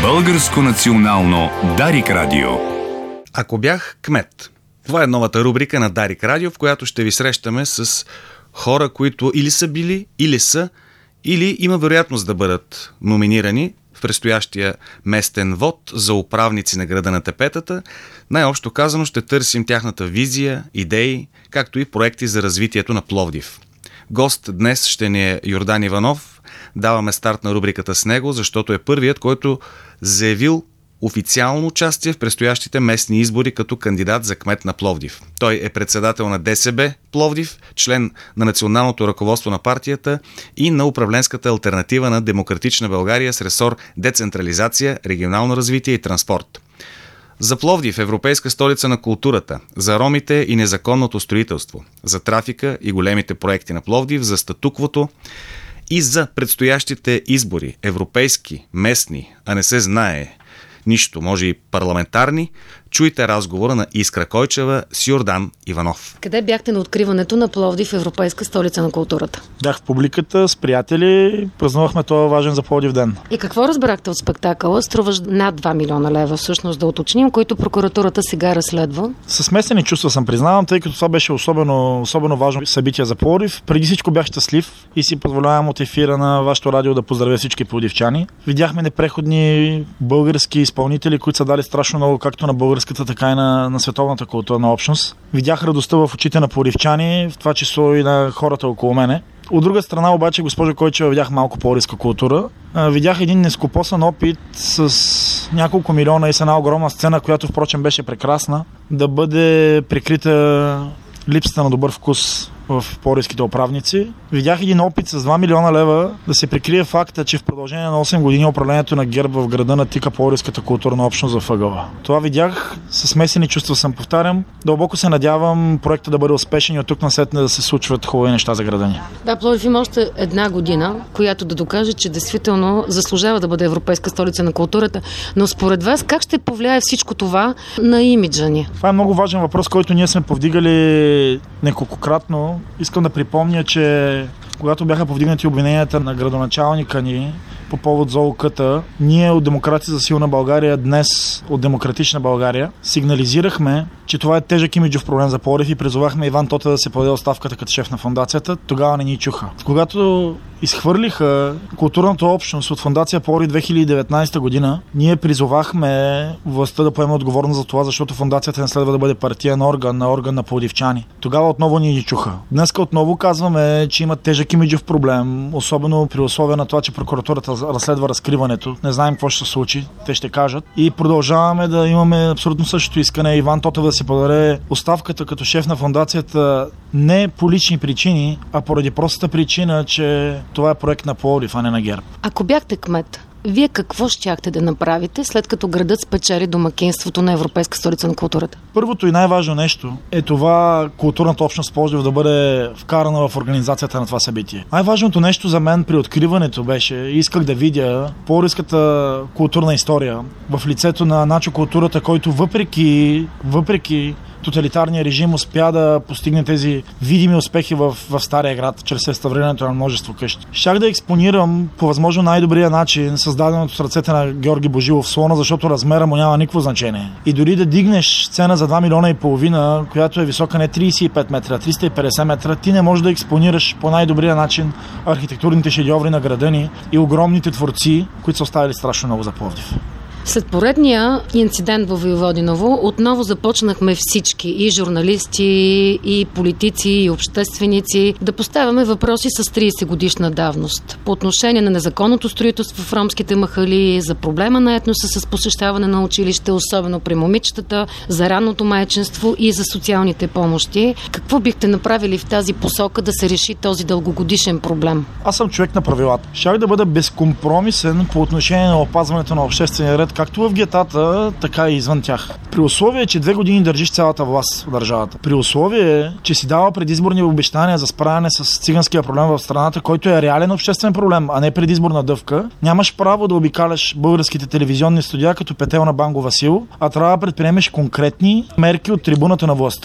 Българско национално Дарик Радио. Ако бях кмет. Това е новата рубрика на Дарик Радио, в която ще ви срещаме с хора, които или са били, или са, или има вероятност да бъдат номинирани в предстоящия местен вод за управници на града на Тепетата. Най-общо казано ще търсим тяхната визия, идеи, както и проекти за развитието на Пловдив. Гост днес ще ни е Йордан Иванов. Даваме старт на рубриката с него, защото е първият, който заявил официално участие в предстоящите местни избори като кандидат за кмет на Пловдив. Той е председател на ДСБ Пловдив, член на националното ръководство на партията и на управленската алтернатива на Демократична България с ресор децентрализация, регионално развитие и транспорт. За Пловдив, европейска столица на културата, за ромите и незаконното строителство, за трафика и големите проекти на Пловдив, за статуквото и за предстоящите избори, европейски, местни, а не се знае нищо, може и парламентарни, чуйте разговора на Искра Койчева с Йордан Иванов. Къде бяхте на откриването на Пловдив, европейска столица на културата? Бях в публиката с приятели, празнувахме този важен за Пловдив ден. И какво разбрахте от спектакъла? Струваш над 2 милиона лева, всъщност да уточним, които прокуратурата сега разследва. Със смесени чувства съм признавам, тъй като това беше особено важно събитие за Пловдив. Преди всичко бях щастлив и си позволявам от ефира на вашето радио да поздравя всички пловдивчани. Видяхме непреходни български изпълнители, които са дали страшно много както на българската, така и на световната културна общност. Видях радостта в очите на пловдивчани, в това число и на хората около мене. От друга страна обаче, госпожо Койчева, видях малко пловдивска култура. Видях един нескопосан опит с няколко милиона и с една огромна сцена, която впрочем беше прекрасна, да бъде прикрита липсата на добър вкус в пловдивските управници. Видях един опит с 2 милиона лева да се прикрие факта, че в продължение на 8 години управлението на ГЕРБ в града натика пловдивската културна общност в ъгъла. Това видях, със смесени чувства съм повтарям. Дълбоко се надявам проекта да бъде успешен и от тук насетне да се случват хубави неща за града ни. Да, Пловдив има още една година, която да докаже, че действително заслужава да бъде европейска столица на културата. Но според вас как ще повлияе всичко това на имиджа ни? Това е много важен въпрос, който ние сме повдигали неколкократно. Искам да припомня, че когато бяха повдигнати обвиненията на градоначалника ни по повод ЗОУК-та, ние от Демократи за силна България, днес от Демократична България, сигнализирахме, че това е тежък имиджов проблем за Пловдив и призовахме Иван Тотев да се подаде оставката като шеф на фондацията. Тогава не ни чуха. Когато изхвърлиха културната общност от фондация Пловдив 2019 година, ние призовахме властта да поеме отговорност за това, защото фондацията не следва да бъде партиен орган на пловдивчани. Тогава отново ни чуха. Днеска отново казваме, че има тежък имиджов проблем, особено при условие на това, че прокуратурата разследва разкриването. Не знаем какво ще се случи, те ще кажат. И продължаваме да имаме абсолютно същото искане Иван Тотев да се подаде оставката като шеф на фондацията не по лични причини, а поради простата причина, че това е проект на Пловдив, а не на ГЕРБ. Ако бяхте кмет, вие какво щяхте да направите, след като градът спечели домакинството на европейска столица на културата? Първото и най-важно нещо е това културната общност Пловдив да бъде вкарана в организацията на това събитие. Най-важното нещо за мен при откриването беше, исках да видя пловдивската културна история в лицето на Начо културата, който въпреки тоталитарния режим успя да постигне тези видими успехи в Стария град, чрез реставрирането на множество къщи. Щях да експонирам по възможно най-добрия начин създаденото с ръцете на Георги Божилов слона, защото размера му няма никакво значение. И дори да дигнеш сцена за 2 милиона и половина, която е висока не 35 метра, 350 метра, ти не можеш да експонираш по най-добрия начин архитектурните шедьоври на града ни и огромните творци, които са оставили страшно много за Пловдив. След поредния инцидент във Войводиново отново започнахме всички, и журналисти, и политици, и общественици, да поставяме въпроси с 30 годишна давност. По отношение на незаконното строителство в ромските махали, за проблема на етноса с посещаване на училище, особено при момичетата, за ранното майчинство и за социалните помощи. Какво бихте направили в тази посока да се реши този дългогодишен проблем? Аз съм човек на правилата. Щях да бъда безкомпромисен по отношение на опазването на обществения ред, както в гетата, така и извън тях. При условие, че 2 години държиш цялата власт в държавата. При условие, че си дава предизборни обещания за справяне с циганския проблем в страната, който е реален обществен проблем, а не предизборна дъвка, нямаш право да обикаляш българските телевизионни студия като петел на Банго Васил, а трябва да предприемеш конкретни мерки от трибуната на властта.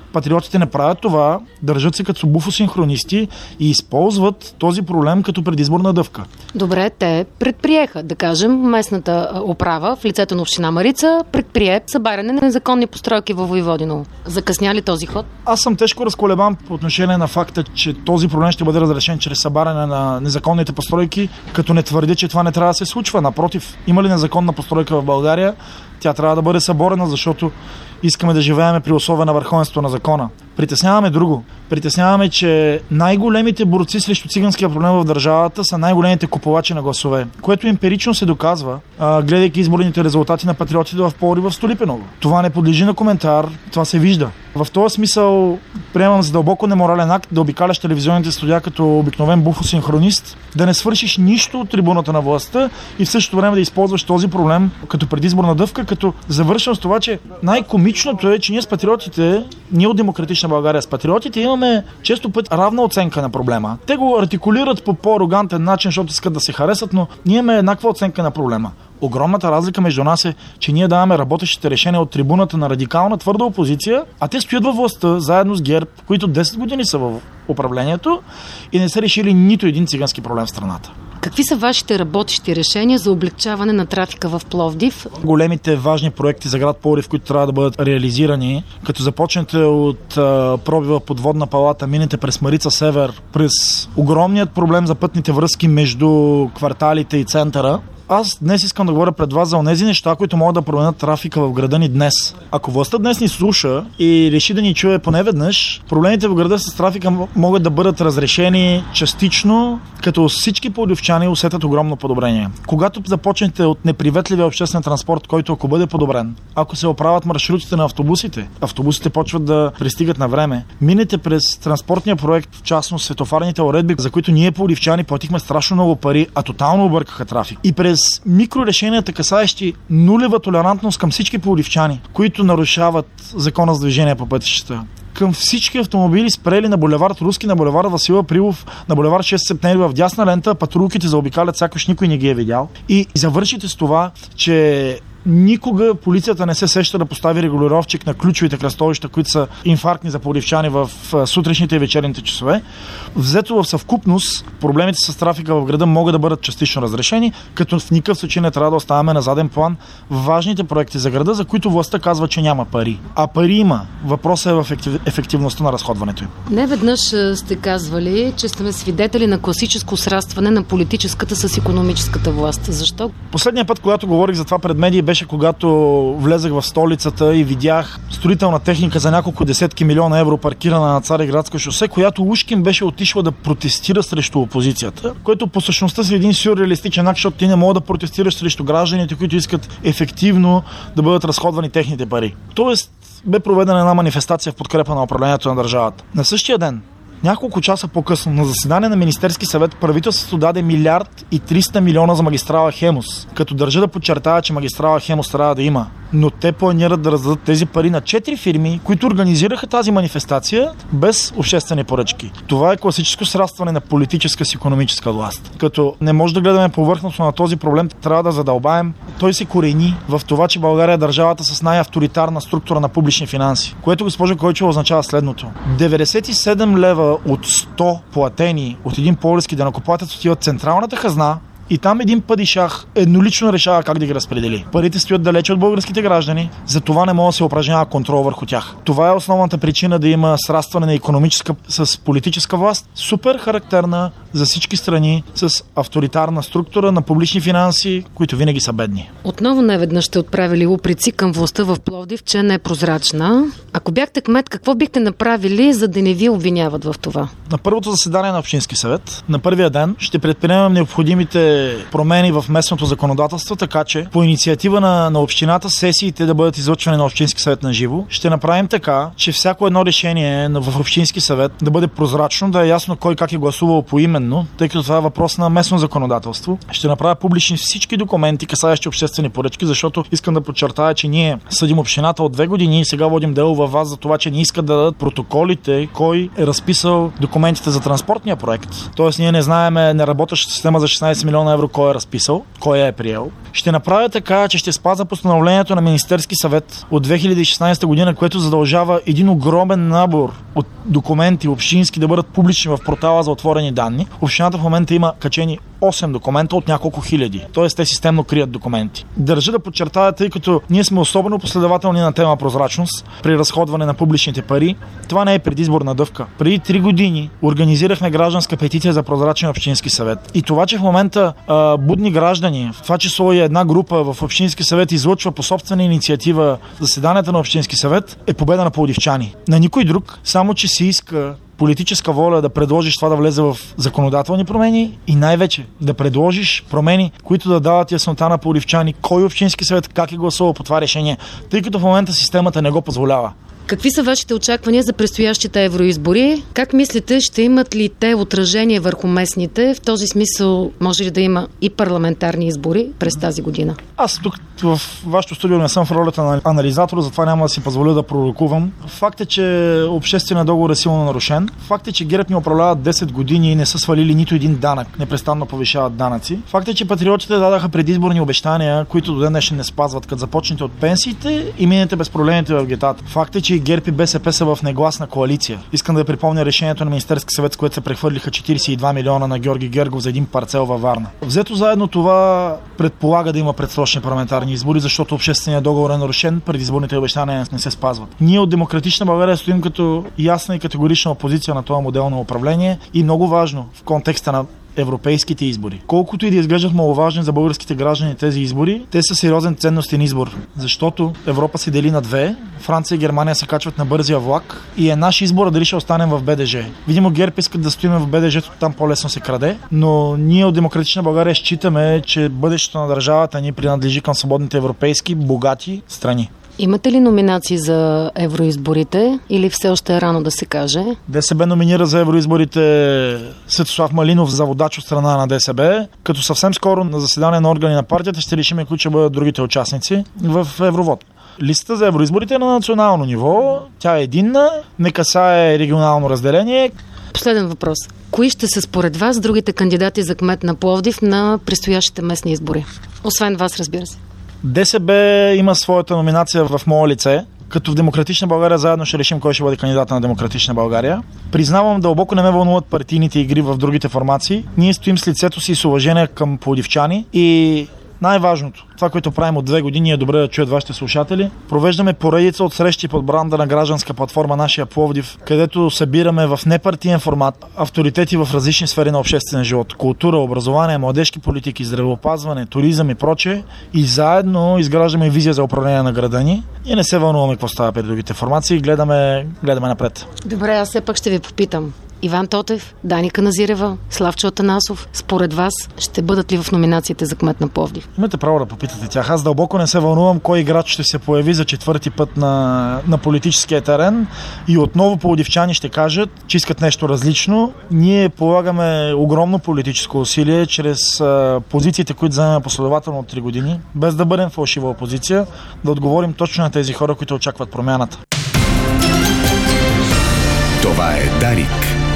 Патриотите не правят това, държат се като буфосинхронисти и използват този проблем като предизборна дъвка. Добре, те предприеха, да кажем, местната управа в лицето на община Марица предприе събаряне на незаконни постройки във Войводиново. Закъсня ли този ход? Аз съм тежко разколебан по отношение на факта, че този проблем ще бъде разрешен чрез събаряне на незаконните постройки, като не твърдя, че това не трябва да се случва. Напротив, има ли незаконна постройка в България, тя трябва да бъде съборена, защото искаме да живеем при условия на върховенство на закона. Притесняваме друго. Притесняваме, че най-големите борци срещу циганския проблем в държавата са най-големите купувачи на гласове, което емпирично се доказва, гледайки изборните резултати на патриотите в Пловдив, в Столипиново. Това не подлежи на коментар, това се вижда. В този смисъл приемам за дълбоко неморален акт да обикаляш телевизионните студия като обикновен буфосинхронист, да не свършиш нищо от трибуната на властта и в същото време да използваш този проблем като предизборна дъвка, като завършвам с това, че най-комичното е, че ние с патриотите, ние от Демократична България с патриотите имаме често път равна оценка на проблема. Те го артикулират по по-арогантен начин, защото искат да се харесат, но ние имаме еднаква оценка на проблема. Огромната разлика между нас е, че ние даваме работещите решения от трибуната на радикална твърда опозиция, а те стоят във властта заедно с ГЕРБ, които 10 години са в управлението и не са решили нито един цигански проблем в страната. Какви са вашите работещи решения за облегчаване на трафика в Пловдив? Големите важни проекти за град Пловдив, които трябва да бъдат реализирани, като започнете от пробива подводна палата, минете през Марица Север, през огромният проблем за пътните връзки между кварталите и центъра. Аз днес искам да говоря пред вас за онези неща, които могат да променят трафика в града ни днес. Ако властта днес ни слуша и реши да ни чуе поне веднъж, проблемите в града с трафика могат да бъдат разрешени частично, като всички пловдивчани усетят огромно подобрение. Когато започнете от неприветливия обществен транспорт, който ако бъде подобрен, ако се оправят маршрутите на автобусите почват да пристигат на време, минете през транспортния проект, в частност светофарните уредби, за които ние пловдивчани платихме страшно много пари, а тотално объркаха трафик. И през микрорешенията, касаещи нулева толерантност към всички пловдивчани, които нарушават закона за движение по пътищата. Към всички автомобили спрели на булевард Руски, на булевард Васил Априлов, на булевард 6 септември в дясна лента, патрулките заобикалят, сякаш никой не ги е видял. И завършите с това, че никога полицията не се сеща да постави регулировчик на ключовите кръстовища, които са инфарктни за пловдивчани в сутрешните и вечерните часове. Взето в съвкупност, проблемите с трафика в града могат да бъдат частично разрешени, като в никакъв случай не трябва да оставяме на заден план важните проекти за града, за които властта казва, че няма пари. А пари има. Въпросът е в ефективността на разходването им. Не веднъж сте казвали, че сме свидетели на класическо срастване на политическата с икономическата власт. Защо? Последния път, когато говорих за това пред медии, беше когато влезах в столицата и видях строителна техника за няколко десетки милиона евро паркирана на Цариградско шосе, която Ушкин беше отишла да протестира срещу опозицията, което по същността си един сюрреалистичен акт, защото ти не мога да протестираш срещу гражданите, които искат ефективно да бъдат разходвани техните пари. Тоест бе проведена една манифестация в подкрепа на управлението на държавата. На същия ден, няколко часа по-късно, на заседание на Министерски съвет, правителството даде 1 300 милиона за магистрала Хемус, като държа да подчертая, че магистрала Хемус трябва да има. Но те планират да раздадат тези пари на 4 фирми, които организираха тази манифестация без обществени поръчки. Това е класическо срастване на политическа с икономическа власт. Като не може да гледаме повърхностно на този проблем, трябва да задълбаем. Той се корени в това, че България е държавата с най-авторитарна структура на публични финанси, което, госпожа Койчева, означава следното. 97 лева от 100 платени от един пловдивски данъкоплатец отиват в централната хазна и там един падишах еднолично решава как да ги разпредели. Парите стоят далече от българските граждани, затова не може да се упражнява контрол върху тях. Това е основната причина да има срастване на икономическа с политическа власт, супер характерна за всички страни с авторитарна структура на публични финанси, които винаги са бедни. Отново неведнъж сте отправили упреци към властта в Пловдив, че не е прозрачна. Ако бяхте кмет, какво бихте направили, за да не ви обвиняват в това? На първото заседание на Общински съвет, на първия ден, ще предприемем необходимите промени в местното законодателство, така че по инициатива на общината сесиите да бъдат излъчвани на Общински съвет на живо. Ще направим така, че всяко едно решение в Общински съвет да бъде прозрачно, да е ясно кой как е гласувал поименно, тъй като това е въпрос на местно законодателство. Ще направя публични всички документи, касаещи обществени поръчки, защото искам да подчертая, че ние съдим общината от 2 години и сега водим дело във вас за това, че не искат да дадат протоколите, кой е разписал документите за транспортния проект. Тоест ние не знаем неработеща система за 16 милиона евро кой е разписал, кой я е приел. Ще направя така, че ще спаза постановлението на Министерски съвет от 2016 година, което задължава един огромен набор от документи общински да бъдат публични в портала за отворени данни. Общината в момента има качени 8 документа от няколко хиляди. Тоест те системно крият документи. Държа да подчертая, тъй като ние сме особено последователни на тема прозрачност при разходване на публичните пари. Това не е предизборна дъвка. Преди 3 години организирахме гражданска петиция за прозрачен общински съвет. И това, че в момента будни граждани, в това число и една група в общински съвет излъчва по собствена инициатива заседанията на общински съвет, е победа на пловдивчани. На никой друг, само че се иска политическа воля да предложиш това да влезе в законодателни промени и най-вече да предложиш промени, които да дават яснота на пловдивчани кой общински съвет как е гласувал по това решение, тъй като в момента системата не го позволява. Какви са вашите очаквания за предстоящите евроизбори? Как мислите, ще имат ли те отражение върху местните? В този смисъл може ли да има и парламентарни избори през тази година? Аз тук в вашето студио не съм в ролята на анализатор, затова няма да си позволя да пророкувам. Факт е, че общественият договор е силно нарушен. Факт е, че ГЕРБ ни управляват 10 години и не са свалили нито един данък. Непрестанно повишават данъци. Факт е, че патриотите дадаха предизборни обещания, които до ден днешен не спазват, като започнете от пенсиите и минете без проблемите в гетата. Факт е, че ГЕРБ и БСП са в негласна коалиция. Искам да припомня решението на Министерски съвет, с което се прехвърлиха 42 милиона на Георги Гергов за един парцел във Варна. Взето заедно това предполага да има предсрочни парламентарни избори, защото общественият договор е нарушен, предизборните обещания не се спазват. Ние от Демократична България стоим като ясна и категорична опозиция на това модел на управление и много важно в контекста на европейските избори. Колкото и да изглеждат маловажни за българските граждани тези избори, те са сериозен ценностен избор, защото Европа се дели на две, Франция и Германия се качват на бързия влак и е наш избор дали ще останем в БДЖ. Видимо ГЕРБ искат да стоим в БДЖ, там по-лесно се краде, но ние от Демократична България считаме, че бъдещето на държавата ни принадлежи към свободните европейски, богати страни. Имате ли номинации за евроизборите или все още е рано да се каже? ДСБ номинира за евроизборите Светослав Малинов за водач от страна на ДСБ, като съвсем скоро на заседание на органи на партията ще решим кои ще бъдат другите участници в Евровод. Листата за евроизборите е на национално ниво, тя е единна, не касае регионално разделение. Последен въпрос. Кои ще са според вас другите кандидати за кмет на Пловдив на предстоящите местни избори? Освен вас, разбира се. ДСБ има своята номинация в мое лице, като в Демократична България заедно ще решим кой ще бъде кандидата на Демократична България. Признавам, дълбоко не ме вълнуват партийните игри в другите формации. Ние стоим с лицето си и с уважение към пловдивчани и най-важното, това, което правим от 2 години, е добре да чуят вашите слушатели. Провеждаме поредица от срещи под бранда на гражданска платформа Нашия Пловдив, където събираме в непартиен формат авторитети в различни сфери на обществен живот. Култура, образование, младежки политики, здравеопазване, туризъм и прочее. И заедно изграждаме визия за управление на града ни. И не се вълнуваме какво става при другите формации. Гледаме напред. Добре, аз все пак ще ви попитам. Иван Тотев, Дани Каназирева, Славчо Атанасов, според вас ще бъдат ли в номинациите за кмет на Пловдив? Имате право да попитате тях. Аз дълбоко не се вълнувам кой играч ще се появи за 4-ти път на политическия терен и отново пловдивчани ще кажат, че искат нещо различно. Ние полагаме огромно политическо усилие чрез позициите, които вземем последователно от 3 години, без да бъдем фалшива опозиция, да отговорим точно на тези хора, които очакват промяната. Това е Дарик.